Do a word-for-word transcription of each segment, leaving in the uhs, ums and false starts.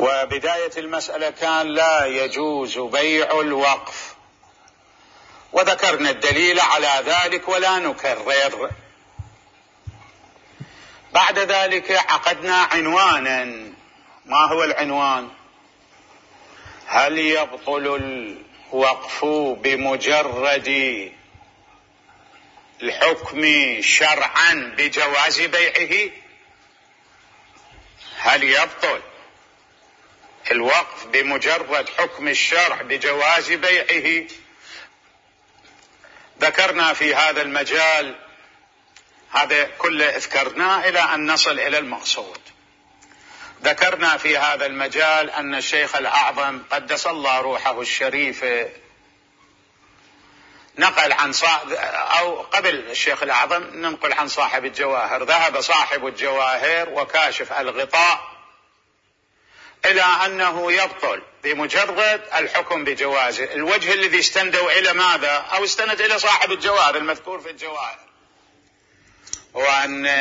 وبداية المسألة كان لا يجوز بيع الوقف، وذكرنا الدليل على ذلك ولا نكرر. بعد ذلك عقدنا عنوانا. ما هو العنوان؟ هل يبطل الوقف بمجرد الحكم شرعا بجواز بيعه؟ هل يبطل الوقف بمجرد حكم الشرع بجواز بيعه؟ ذكرنا في هذا المجال، هذا كله ذكرناه إلى أن نصل إلى المقصود. ذكرنا في هذا المجال أن الشيخ الأعظم قدس الله روحه الشريفة نقل عن صاحب، أو قبل الشيخ الأعظم ننقل عن صاحب الجواهر، ذهب صاحب الجواهر وكاشف الغطاء إلى أنه يبطل بمجرد الحكم بجوازه. الوجه الذي استندوا إلى ماذا؟ أو استند إلى صاحب الجواهر المذكور في الجواهر، وأن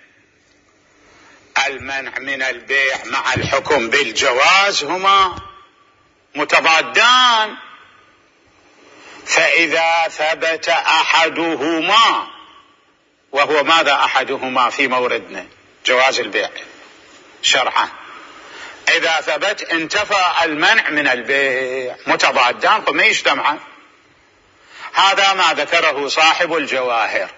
المنع من البيع مع الحكم بالجواز هما متضادان، فإذا ثبت أحدهما، وهو ماذا أحدهما في موردنا؟ جواز البيع شرعا، إذا ثبت انتفى المنع من البيع، متضادان فما يجتمعان. هذا ما ذكره صاحب الجواهر.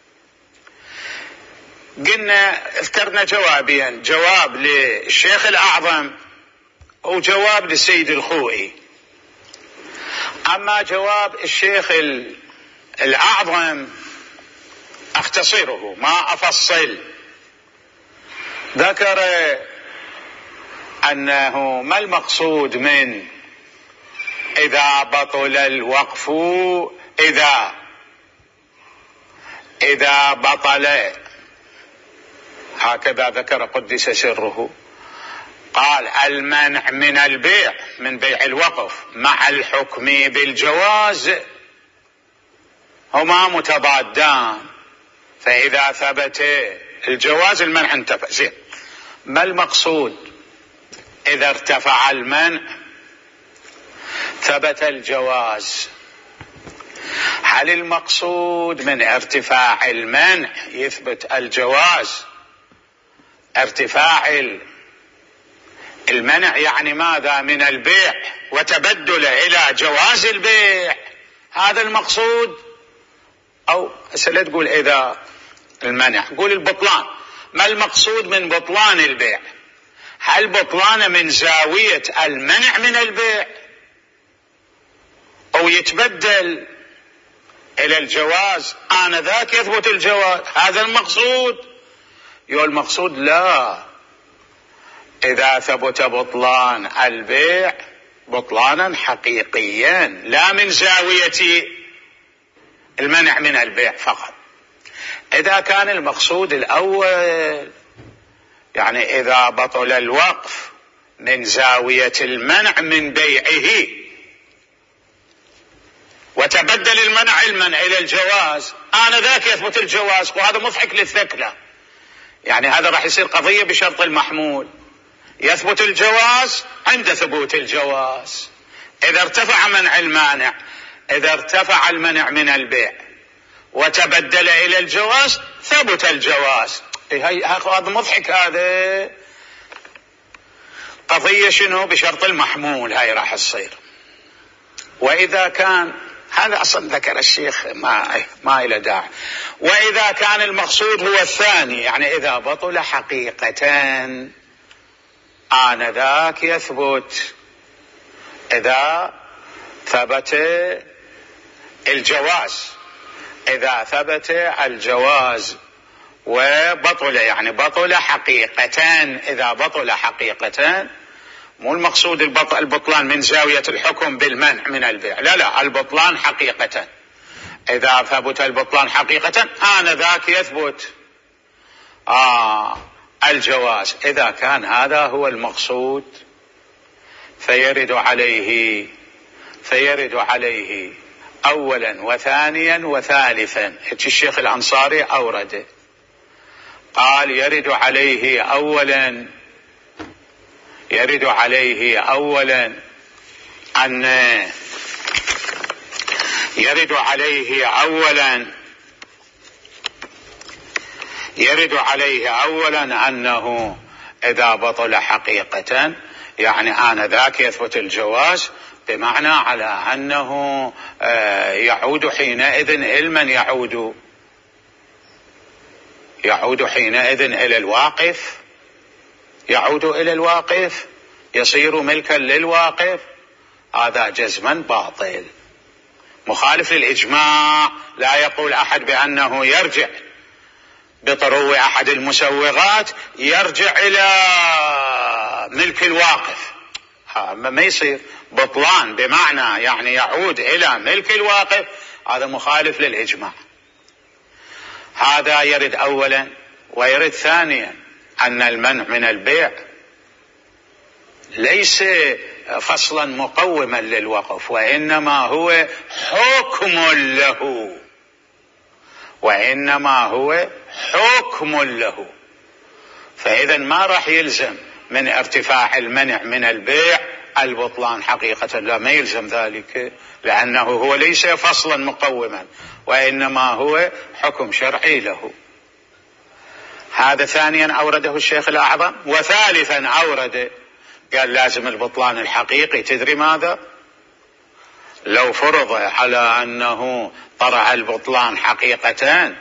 قلنا ذكرنا جوابين، جواب للشيخ الأعظم وجواب للسيد الخوئي. أما جواب الشيخ الأعظم أختصره ما أفصل. ذكر أنه ما المقصود من إذا بطل الوقف، إذا إذا بطل، هكذا ذكر قدس سره. قال المنع من البيع من بيع الوقف مع الحكم بالجواز هما متضادان، فإذا ثبت الجواز المنع انتفى. زين، ما المقصود؟ إذا ارتفع المنع ثبت الجواز. هل المقصود من ارتفاع المنع يثبت الجواز ارتفاع المنع يعني ماذا؟ من البيع وتبدل إلى جواز البيع، هذا المقصود؟ أو لا تقول إذا المنع، قول البطلان. ما المقصود من بطلان البيع؟ هل بطلان من زاوية المنع من البيع أو يتبدل إلى الجواز آنذاك يثبت الجواز؟ هذا المقصود؟ يقول المقصود لا، إذا ثبت بطلان البيع بطلانا حقيقيا لا من زاوية المنع من البيع فقط. إذا كان المقصود الأول يعني إذا بطل الوقف من زاوية المنع من بيعه وتبدل المنع علما إلى الجواز آنذاك يثبت الجواز، وهذا مضحك للثكلة. يعني هذا راح يصير قضية بشرط المحمول، يثبت الجواز عند ثبوت الجواز. إذا ارتفع منع المانع، إذا ارتفع المنع من البيع وتبدل إلى الجواز ثبت الجواز. هذا مضحك، هذا قضية شنو؟ بشرط المحمول، هاي راح تصير. وإذا كان هذا أصلا ذكر الشيخ ما ما إلى داعي. وإذا كان المقصود هو الثاني، يعني إذا بطل حقيقة آنذاك يثبت، إذا ثبت الجواز، إذا ثبت الجواز وبطل، يعني بطل حقيقة. إذا بطل حقيقة، مو المقصود البطلان من زاوية الحكم بالمنع من البيع، لا لا، البطلان حقيقة. إذا ثبت البطلان حقيقة آنذاك يثبت آه الجواز. إذا كان هذا هو المقصود فيرد عليه فيرد عليه أولا وثانيا وثالثا. الشيخ الأنصاري أورده، قال يرد عليه أولا يرد عليه أولا أن يرد عليه أولا يرد عليه أولا أنه إذا بطل حقيقة يعني آنذاك يثبت الجواز، بمعنى على أنه يعود حينئذ علما يعود يعود حينئذ إلى الواقف يعود إلى الواقف يصير ملكا للواقف. هذا جزما باطل مخالف للإجماع. لا يقول أحد بأنه يرجع بطرو أحد المسوغات يرجع إلى ملك الواقف، ما يصير بطلان بمعنى يعني يعود إلى ملك الواقف، هذا مخالف للإجماع. هذا يرد أولا. ويرد ثانيا أن المنع من البيع ليس فصلا مقوما للوقف، وإنما هو حكم له وإنما هو حكم له. فإذا ما راح يلزم من ارتفاع المنع من البيع البطلان حقيقة، لا ما يلزم ذلك، لأنه هو ليس فصلا مقوما وإنما هو حكم شرعي له. هذا ثانيا أورده الشيخ الأعظم. وثالثا أورد قال لازم البطلان الحقيقي. تدري ماذا؟ لو فرض على أنه طرأ البطلان حقيقتان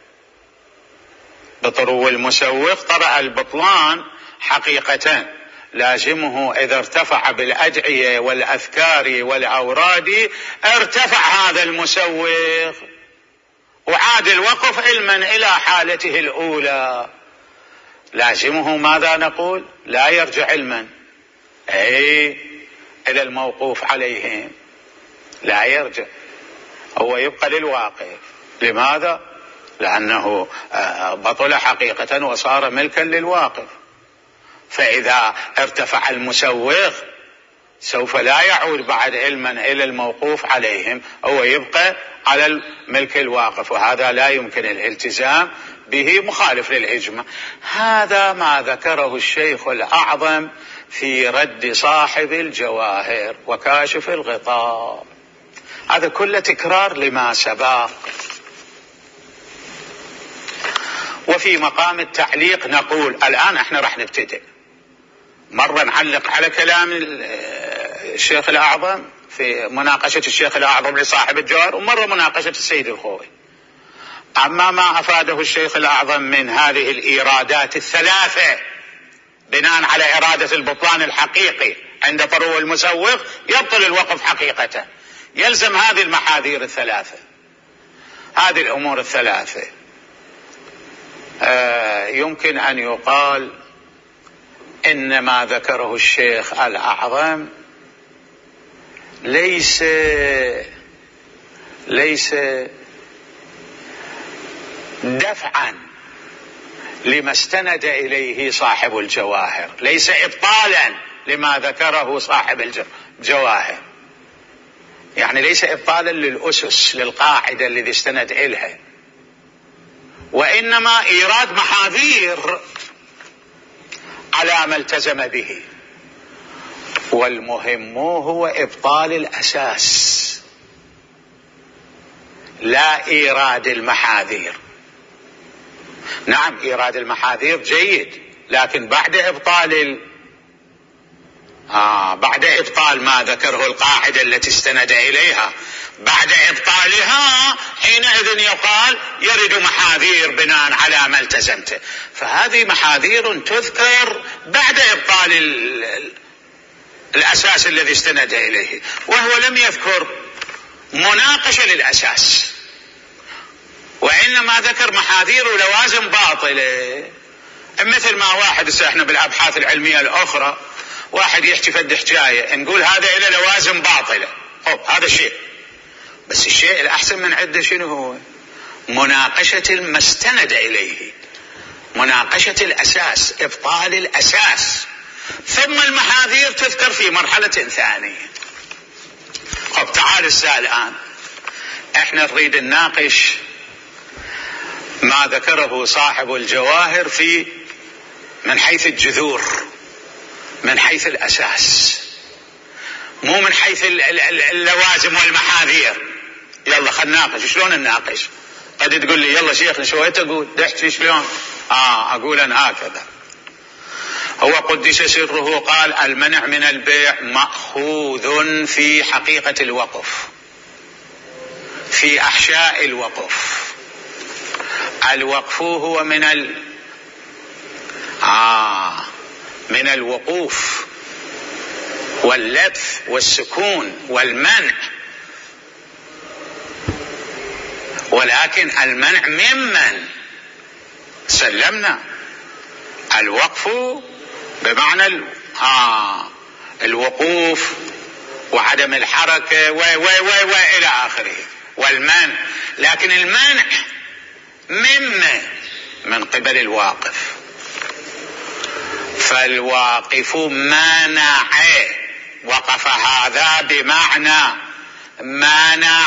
بطرو المسوق، طرأ البطلان حقيقتان، لازمه إذا ارتفع بالأدعية والأذكار والأوراد ارتفع هذا المسوق وعاد الوقف علما إلى حالته الأولى. لازمه ماذا نقول؟ لا يرجع علما أي إلى الموقوف عليهم، لا يرجع، هو يبقى للواقف. لماذا؟ لأنه بطل حقيقة وصار ملكا للواقف. فإذا ارتفع المسوغ سوف لا يعود بعد علما إلى الموقوف عليهم، هو يبقى على الملك الواقف، وهذا لا يمكن الالتزام به، مخالف للإجماع. هذا ما ذكره الشيخ الأعظم في رد صاحب الجواهر وكاشف الغطاء. هذا كله تكرار لما سبق. وفي مقام التعليق نقول الآن احنا راح نبتدئ مرة نعلق على كلام الشيخ الأعظم في مناقشة الشيخ الأعظم لصاحب الجواهر، ومرة مناقشة السيد الخوئي. أما ما أفاده الشيخ الأعظم من هذه الإيرادات الثلاثة بناء على إرادة البطلان الحقيقي عند طرو المسوق يبطل الوقف حقيقة، يلزم هذه المحاذير الثلاثة، هذه الأمور الثلاثة. آه يمكن أن يقال إن ما ذكره الشيخ الأعظم ليس ليس دفعا لما استند إليه صاحب الجواهر، ليس إبطالا لما ذكره صاحب الجواهر، يعني ليس إبطالا للأسس للقاعدة الذي استند إليها، وإنما إيراد محاذير على ما التزم به. والمهم هو إبطال الأساس لا إيراد المحاذير. نعم إيراد المحاذير جيد، لكن بعد إبطال ال... آه بعد إبطال ما ذكره القاعدة التي استند إليها، بعد إبطالها حينئذ يقال يرد محاذير بناء على ما التزمته. فهذه محاذير تذكر بعد إبطال ال... الأساس الذي استند إليه، وهو لم يذكر مناقشة للأساس، وإنما ذكر محاذير ولوازم باطلة. مثل ما واحد احنا بالأبحاث العلمية الأخرى واحد يحكي فد حكاية نقول هذا إلى لوازم باطلة، طب هذا شيء، بس الشيء الأحسن من عده شنو هو؟ مناقشة ما استند إليه، مناقشة الأساس، إبطال الأساس، ثم المحاذير تذكر في مرحلة ثانية. طب تعال السؤال الآن احنا نريد نناقش ما ذكره صاحب الجواهر في من حيث الجذور، من حيث الأساس، مو من حيث اللوازم والمحاذير. يلا خلنا نناقش. شلون نناقش؟ قد تقول لي يلا شيخنا شو تقول؟ دحتي شلون؟ آه أقول أنا هكذا. هو قدس سره قال المنع من البيع مأخوذ في حقيقة الوقف، في أحشاء الوقف. الوقف هو من ال آه من الوقوف واللبث والسكون والمنع، ولكن المنع ممن سلمنا. الوقف بمعنى ال... آه الوقوف وعدم الحركة و و و و إلى آخره، والمنع. لكن المنع ممن من قبل الواقف. فالواقف منع، وقف هذا بمعنى منع،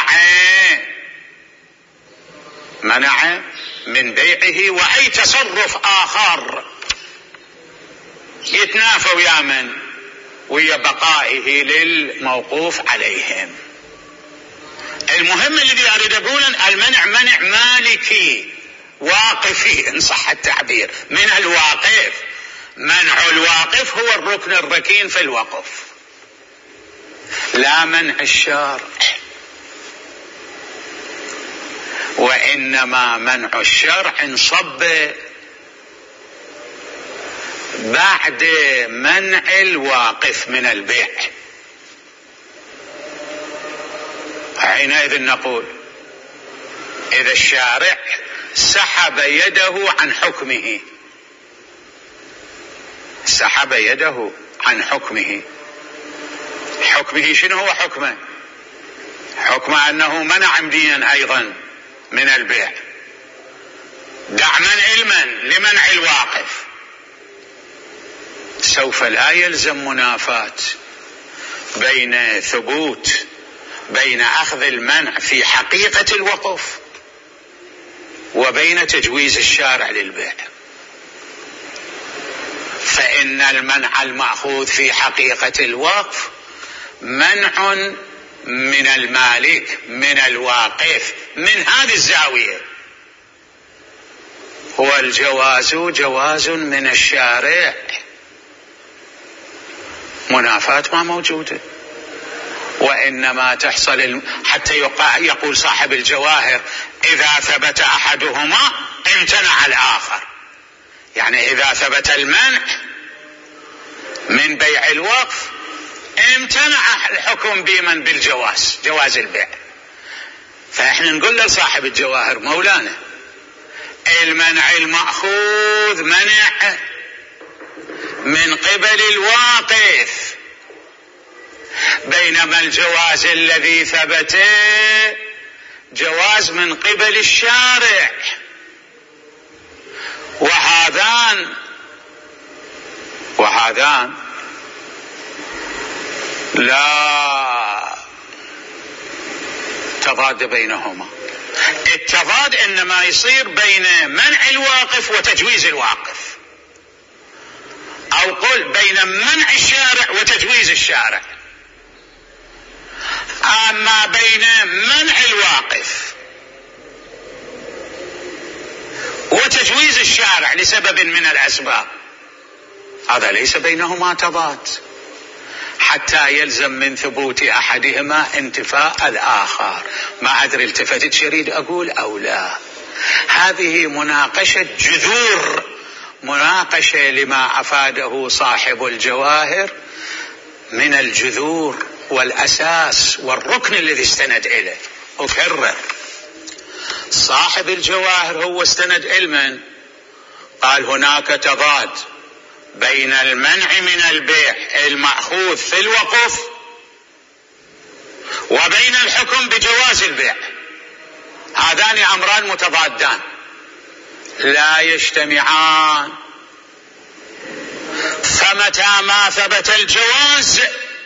منع من بيعه وأي تصرف آخر يتنافى ويا من ويا بقائه للموقوف عليهم. المهم الذي أريد أقوله المنع منع مالكي واقفي إن صح التعبير، من الواقف. منع الواقف هو الركن الركين في الوقف، لا منع الشارع، وإنما منع الشرع انصب بعد منع الواقف من البيع. حينئذ نقول إذا الشارع سحب يده عن حكمه، سحب يده عن حكمه، حكمه شنو هو حكمه؟ حكمه أنه منع مدينا أيضا من البيع، دع منع المن لمنع الواقف. سوف لا يلزم منافاة بين ثبوت بين أخذ المنع في حقيقة الوقف وبين تجويز الشارع للبيع. فإن المنع المأخوذ في حقيقة الوقف منع من المالك من الواقف من هذه الزاوية، هو الجواز جواز من الشارع، منافاة ما موجودة. وإنما تحصل حتى يقول صاحب الجواهر إذا ثبت أحدهما امتنع الآخر، يعني إذا ثبت المنع من بيع الوقف امتنع الحكم بمن بالجواز، جواز البيع. فإحنا نقول لصاحب الجواهر مولانا المنع المأخوذ منع من قبل الواقف، بينما الجواز الذي ثبت جواز من قبل الشارع. وهذان وهذان لا تضاد بينهما. التضاد إنما يصير بين منع الواقف وتجويز الواقف، أو قل بين منع الشارع وتجويز الشارع. أما بين منع الواقف وتجويز الشارع لسبب من الأسباب هذا ليس بينهما تضاد، حتى يلزم من ثبوت أحدهما انتفاء الآخر. ما أدري التفتت شريد أقول أو لا. هذه مناقشة جذور، مناقشة لما أفاده صاحب الجواهر من الجذور والأساس والركن الذي استند إليه. أكرر، صاحب الجواهر هو استند علما، قال هناك تضاد بين المنع من البيع المأخوذ في الوقف وبين الحكم بجواز البيع. هذان أمران متضادان لا يجتمعان. فمتى ما ثبت الجواز،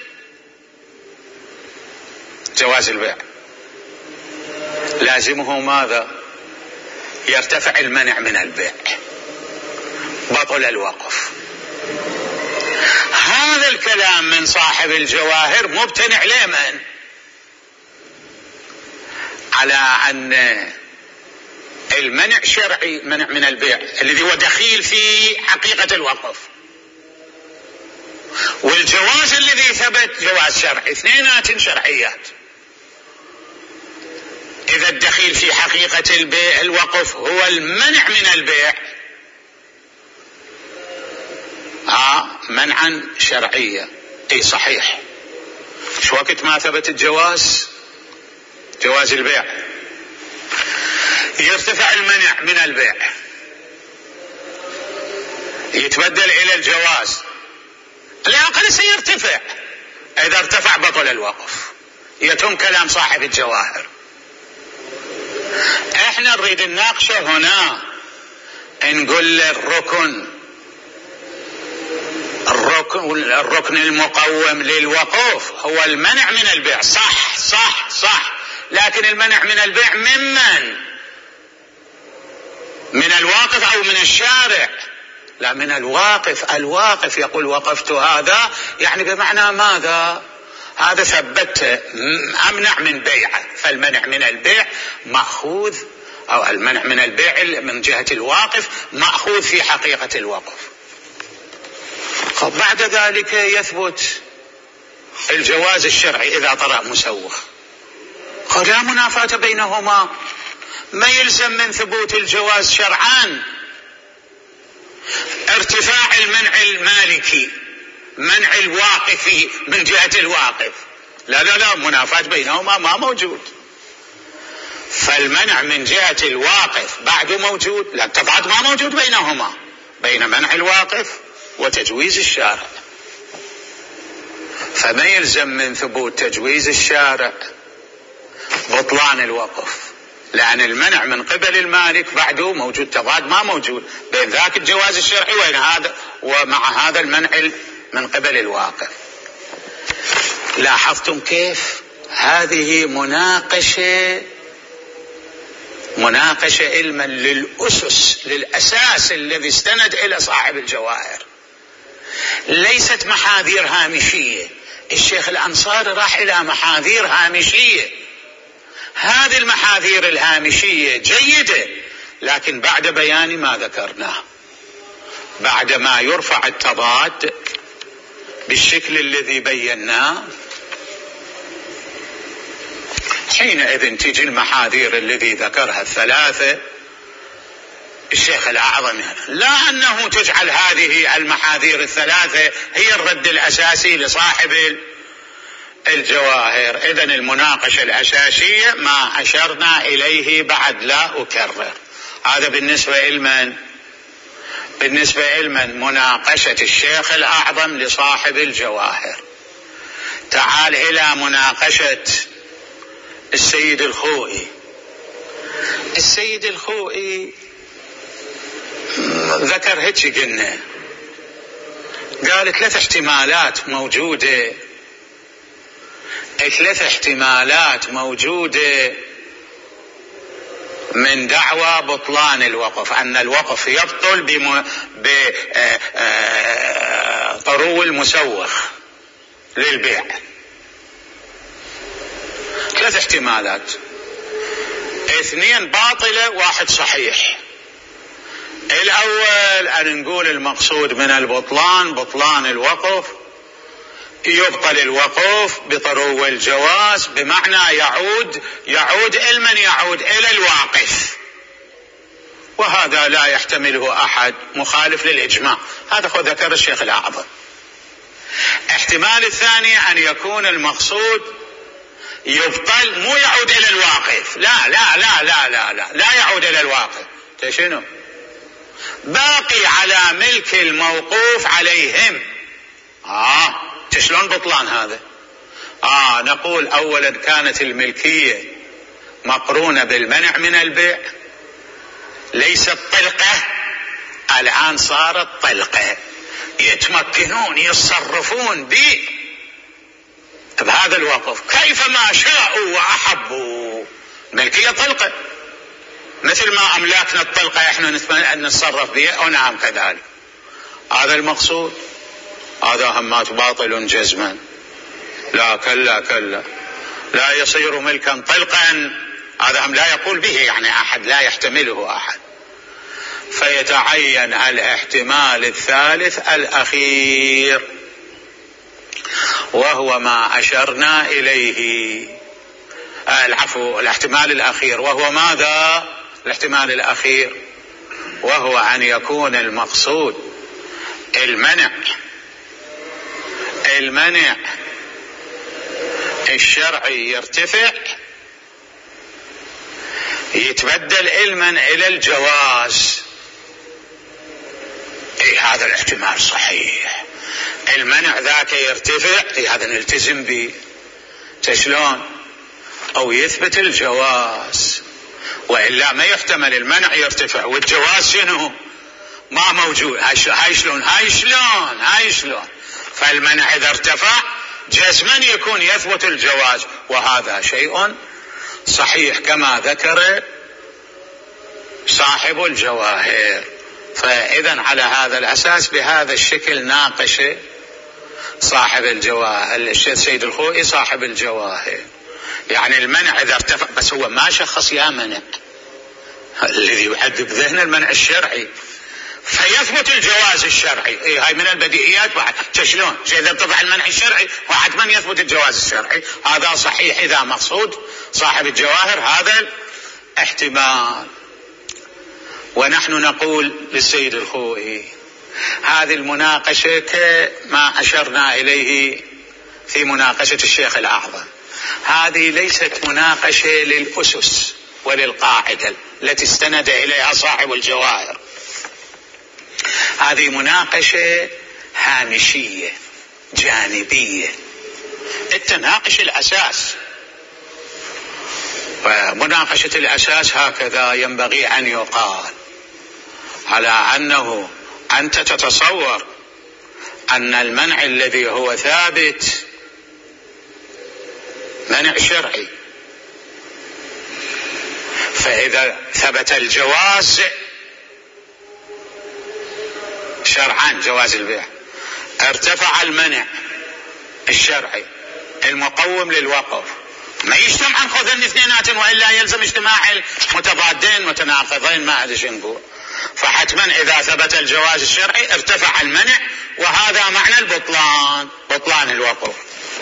جواز البيع، لازمه ماذا؟ يرتفع المنع من البيع، بطل الوقف. هذا الكلام من صاحب الجواهر مبتنع لمن؟ على أن المنع شرعي، منع من البيع الذي هو دخيل في حقيقة الوقف، والجواز الذي ثبت جواز شرعي، اثنينات شرعيات. إذا الدخيل في حقيقة البيع الوقف هو المنع من البيع، آه منعا شرعيا، اي صحيح. شو وقت ما ثبت الجواز، جواز البيع، يرتفع المنع من البيع، يتبدل إلى الجواز، الأقل سيرتفع. إذا ارتفع بطل الوقف، يتم كلام صاحب الجواهر. احنا نريد نناقشه هنا، نقول الركن الركن الركن المقوم للوقوف هو المنع من البيع، صح صح صح، لكن المنع من البيع ممن؟ من الواقف أو من الشارع؟ لا، من الواقف. الواقف يقول وقفت هذا، يعني بمعنى ماذا؟ هذا ثبت أمنع من بيعه، فالمنع من البيع مأخوذ، أو المنع من البيع من جهة الواقف مأخوذ في حقيقة الوقف. بعد ذلك يثبت الجواز الشرعي إذا طرأ مسوغ، لا منافاة بينهما، ما يلزم من ثبوت الجواز شرعان ارتفاع المنع المالكي، منع الواقف من جهة الواقف، لا لا لا، منافاة بينهما ما موجود. فالمنع من جهة الواقف بعده موجود، لا التضاد ما موجود بينهما، بين منع الواقف وتجويز الشارع. فما يلزم من ثبوت تجويز الشارع بطلان الوقف، لأن المنع من قبل المالك بعده موجود، تضاد ما موجود بين ذاك الجواز الشرعي وبين هذا، ومع هذا المنع من قبل الواقف. لاحظتم كيف هذه مناقشة مناقشة علما للأسس، للأساس الذي استند إلى صاحب الجواهر، ليست محاذير هامشية. الشيخ الأنصاري راح إلى محاذير هامشية، هذه المحاذير الهامشية جيدة، لكن بعد بيان ما ذكرناه، بعد ما يرفع التضاد بالشكل الذي بيناه، حينئذ تجي المحاذير الذي ذكرها الثلاثة الشيخ الأعظم، لا أنه تجعل هذه المحاذير الثلاثة هي الرد الأساسي لصاحب الجواهر. إذن المناقشة الأساسية ما أشرنا إليه بعد، لا أكرر. هذا بالنسبة لمن؟ بالنسبة لمن؟ مناقشة الشيخ الأعظم لصاحب الجواهر. تعال إلى مناقشة السيد الخوئي. السيد الخوئي ذكر هيك قلنا، قال ثلاث احتمالات موجودة، ثلاث احتمالات موجودة من دعوى بطلان الوقف، أن الوقف يبطل بطرو المسوخ للبيع. ثلاث احتمالات، اثنين باطلة واحد صحيح. الأول أن نقول المقصود من البطلان بطلان الوقف، يبطل الوقف بطرو الجواز، بمعنى يعود يعود لمن؟ يعود إلى الواقف، وهذا لا يحتمله أحد مخالف للإجماع. هذا خذ ذكر الشيخ الأعظم. احتمال الثاني أن يكون المقصود يبطل مو يعود إلى الواقف، لا لا لا لا لا لا, لا يعود إلى الواقف، شنو؟ باقي على ملك الموقوف عليهم. آه شلون بطلان هذا؟ آه نقول أولا كانت الملكية مقرونة بالمنع من البيع، ليست طلقة، الآن صارت طلقة، يتمكنون يتصرفون به بهذا الوقف كيفما شاءوا وأحبوا. ملكية طلقة، مثل ما أملاكنا الطلقة إحنا نتصرف بها، ونعم كذلك. هذا المقصود. هذا همات باطل جزما. لا كلا كلا، لا يصير ملكا طلقا، هذا هم لا يقول به يعني أحد، لا يحتمله أحد. فيتعين الاحتمال الثالث الأخير، وهو ما أشرنا إليه. العفو، الاحتمال الأخير وهو ماذا؟ الاحتمال الأخير وهو أن يكون المقصود المنع المنع الشرعي يرتفع، يتبدل علما إلى الجواز. إيه هذا الاحتمال صحيح، المنع ذاك يرتفع، إيه هذا نلتزم به. شلون؟ أو يثبت الجواز، وإلا ما يحتمل المنع يرتفع والجواز شنو؟ ما موجود. هاي شلون هاي شلون هاي شلون فالمنع إذا ارتفع جزما يكون يثبت الجواز، وهذا شيء صحيح كما ذكر صاحب الجواهر. فإذا على هذا الأساس بهذا الشكل ناقش صاحب الجواهر السيد الخوئي صاحب الجواهر. يعني المنع إذا ارتفع، بس هو ما شخص يا منع، الذي يحدد ذهن المنع الشرعي، فيثبت الجواز الشرعي. إيه هاي من البديهيات بعد. شلون؟ إذا ارتفع المنع الشرعي وحتما يثبت الجواز الشرعي، هذا صحيح إذا مقصود صاحب الجواهر هذا الاحتمال. ونحن نقول للسيد الخوئي هذه المناقشة كما أشرنا إليه في مناقشة الشيخ الأعظم، هذه ليست مناقشة للأسس وللقاعدة التي استند إليها صاحب الجواهر، هذه مناقشة هامشية جانبية التناقش الأساس. ومناقشة الأساس هكذا ينبغي أن يقال، على أنه أنت تتصور أن المنع الذي هو ثابت منع شرعي، فإذا ثبت الجواز شرعا جواز البيع، ارتفع المنع الشرعي المقوم للوقف، ما يجتمع خذن اثنينات وإلا يلزم اجتماع متضادين متناقضين ما أدري شو نقول. فحتما إذا ثبت الجواز الشرعي ارتفع المنع، وهذا معنى البطلان، بطلان الوقف.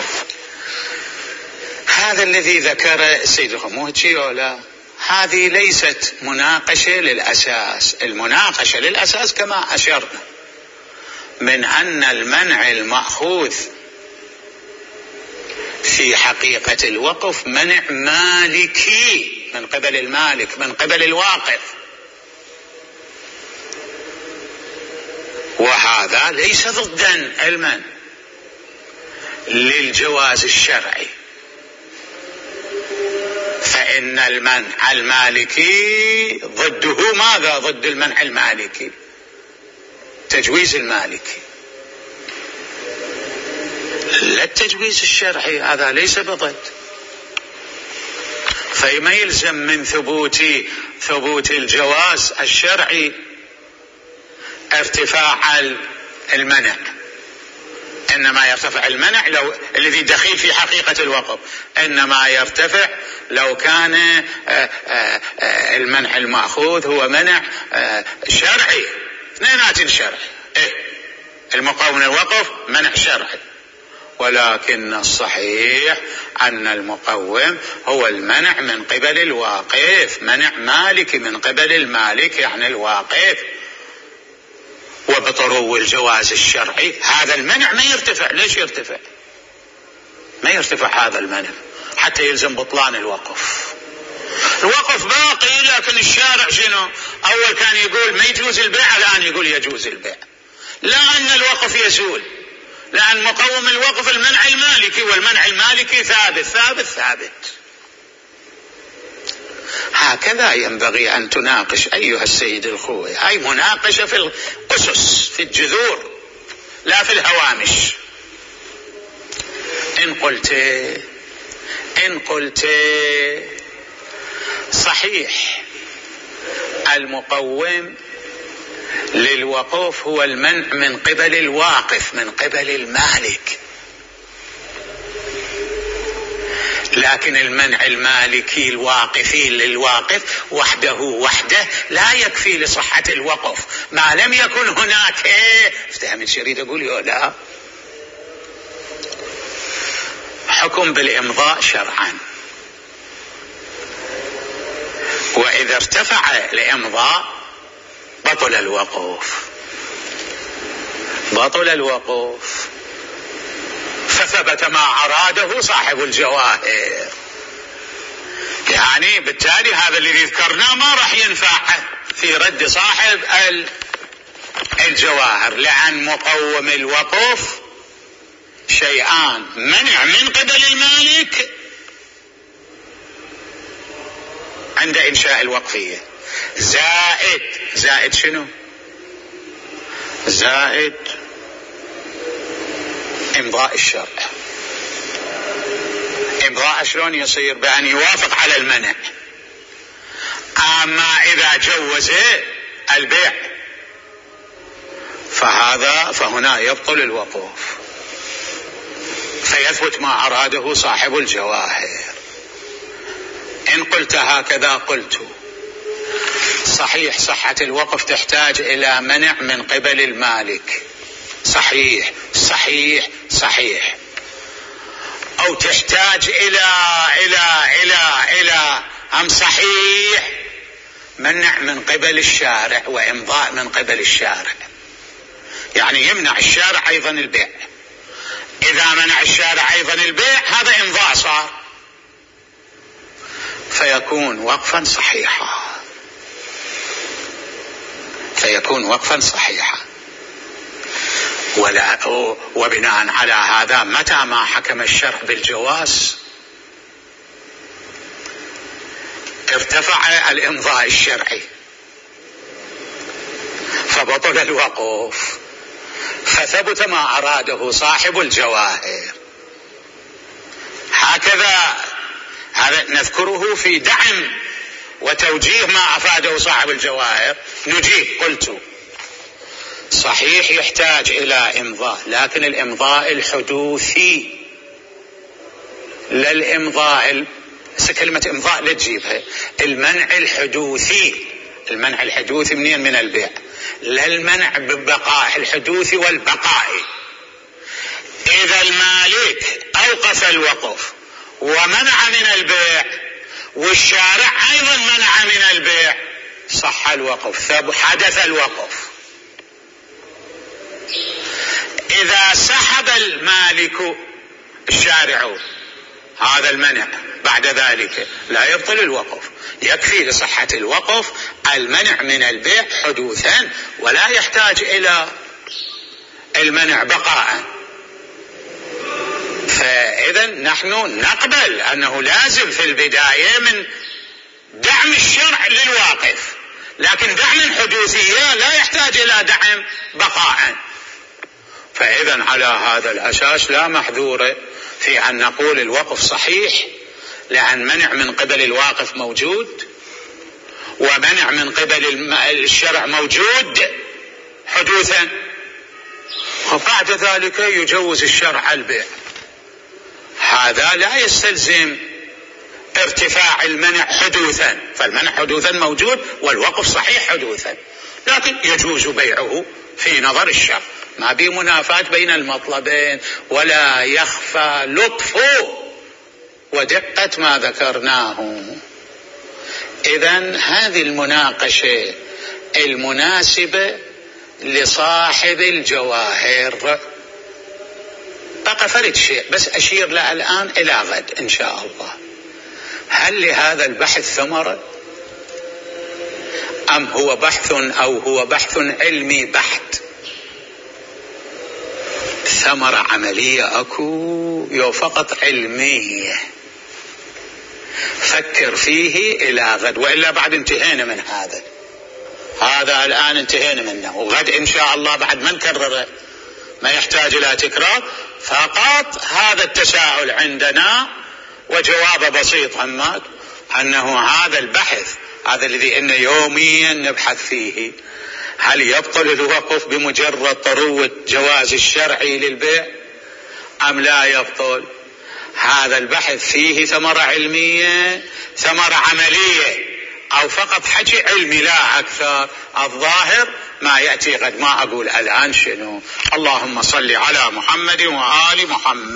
هذا الذي ذكر السيد الخموهتشي ولا هذه ليست مناقشة للأساس. المناقشة للأساس كما أشرنا من أن المنع المأخوذ في حقيقة الوقف منع مالكي من قبل المالك من قبل الواقف، وهذا ليس ضدا علما للجواز الشرعي. فإن المنع المالكي ضده ماذا؟ ضد المنع المالكي تجويز المالكي، لا التجويز الشرعي، هذا ليس بضد. فما يلزم من ثبوت ثبوت الجواز الشرعي ارتفاع المنع، إنما يرتفع المنع لو الذي دخيل في حقيقة الوقف، إنما يرتفع لو كان المنع المأخوذ هو منع شرعي، اثنينات شرعي، إيه المقوم للوقف منع شرعي. ولكن الصحيح أن المقوم هو المنع من قبل الواقف، منع مالكي من قبل المالك يعني الواقف. وبطرو الجواز الشرعي هذا المنع ما يرتفع. ليش يرتفع؟ ما يرتفع هذا المنع حتى يلزم بطلان الوقف. الوقف باقي، لكن الشارع شنو؟ أول كان يقول ما يجوز البيع، الآن يقول يجوز البيع، لا أن الوقف يزول، لأن مقوم الوقف المنع المالكي، والمنع المالكي ثابت ثابت ثابت. هكذا ينبغي أن تناقش أيها السيد الخوئي. هاي مناقشة في الأسس في الجذور لا في الهوامش. إن قلت إن قلت صحيح المقوم للوقوف هو المنع من قبل الواقف من قبل المالك، لكن المنع المالكي الواقفي للواقف وحده وحده لا يكفي لصحة الوقف ما لم يكن هناك ايه افتهم الشريط اقول يا لا حكم بالإمضاء شرعا، وإذا ارتفع الإمضاء بطل الوقوف بطل الوقوف فثبت ما أراده صاحب الجواهر. يعني بالتالي هذا الذي ذكرناه ما راح ينفع في رد صاحب الجواهر، لأن مقوم الوقوف شيئان: منع من قبل المالك عند إنشاء الوقفية، زائد زائد شنو؟ زائد إمضاء الشرع. إمضاء شلون يصير؟ بأن يوافق على المنع. أما إذا جوز البيع فهذا فهنا يبطل الوقوف فيثبت ما أراده صاحب الجواهر. إن قلت هكذا قلت صحيح صحة الوقف تحتاج إلى منع من قبل المالك، صحيح صحيح صحيح، أو تحتاج إلى إلى إلى إلى أم صحيح منع من قبل الشارع وإمضاء من قبل الشارع، يعني يمنع الشارع أيضا البيع. إذا منع الشارع أيضا البيع هذا إمضاء صار، فيكون وقفا صحيحا فيكون وقفا صحيحا. ولا وبناء على هذا متى ما حكم الشرع بالجواز ارتفع الإمضاء الشرعي فبطل الوقوف فثبت ما أراده صاحب الجواهر. هكذا هذا نذكره في دعم وتوجيه ما أفاده صاحب الجواهر. نجيب قلت صحيح يحتاج إلى إمضاء، لكن الإمضاء الحدوثي لا الإمضاء كلمة إمضاء لا تجيبها، المنع الحدوثي. المنع الحدوثي منين؟ من البيع، لا المنع بالبقاء الحدوثي والبقاء. إذا المالك أوقف الوقف ومنع من البيع والشارع أيضا منع من البيع صح الوقف، حدث الوقف. إذا سحب المالك الشارع هذا المنع بعد ذلك لا يبطل الوقف، يكفي لصحة الوقف المنع من البيع حدوثا ولا يحتاج إلى المنع بقاء. فإذا نحن نقبل أنه لازم في البداية من دعم الشرع للواقف، لكن دعم حدوثية لا يحتاج إلى دعم بقاء. فإذا على هذا الأساس لا محذور في أن نقول الوقف صحيح، لأن منع من قبل الواقف موجود ومنع من قبل الشرع موجود حدوثا، وبعد ذلك يجوز الشرع البيع. هذا لا يستلزم ارتفاع المنع حدوثا، فالمنع حدوثا موجود والوقف صحيح حدوثا، لكن يجوز بيعه في نظر الشرع، ما بي منافاة بين المطلبين، ولا يخفى لطف ودقة ما ذكرناه. إذن هذه المناقشة المناسبة لصاحب الجواهر. بقى فرد شيء بس أشير له الآن إلى غد إن شاء الله. هل لهذا البحث ثمرة أم هو بحث أو هو بحث علمي بحت؟ ثمرة عملية أكو يو فقط علمية؟ فكر فيه إلى غد، وإلا بعد انتهينا من هذا. هذا الآن انتهينا منه، وغد إن شاء الله بعد ما نكرره ما يحتاج إلى تكرار، فقط هذا التساؤل عندنا وجواب بسيط عماد أنه هذا البحث هذا الذي إن يوميا نبحث فيه هل يبطل الوقف بمجرد طروة جواز الشرعي للبيع أم لا يبطل؟ هذا البحث فيه ثمرة علمية ثمرة عملية، أو فقط حكي علمي لا أكثر. الظاهر ما يأتي غد، ما أقول الآن شنو. اللهم صل على محمد وآل محمد.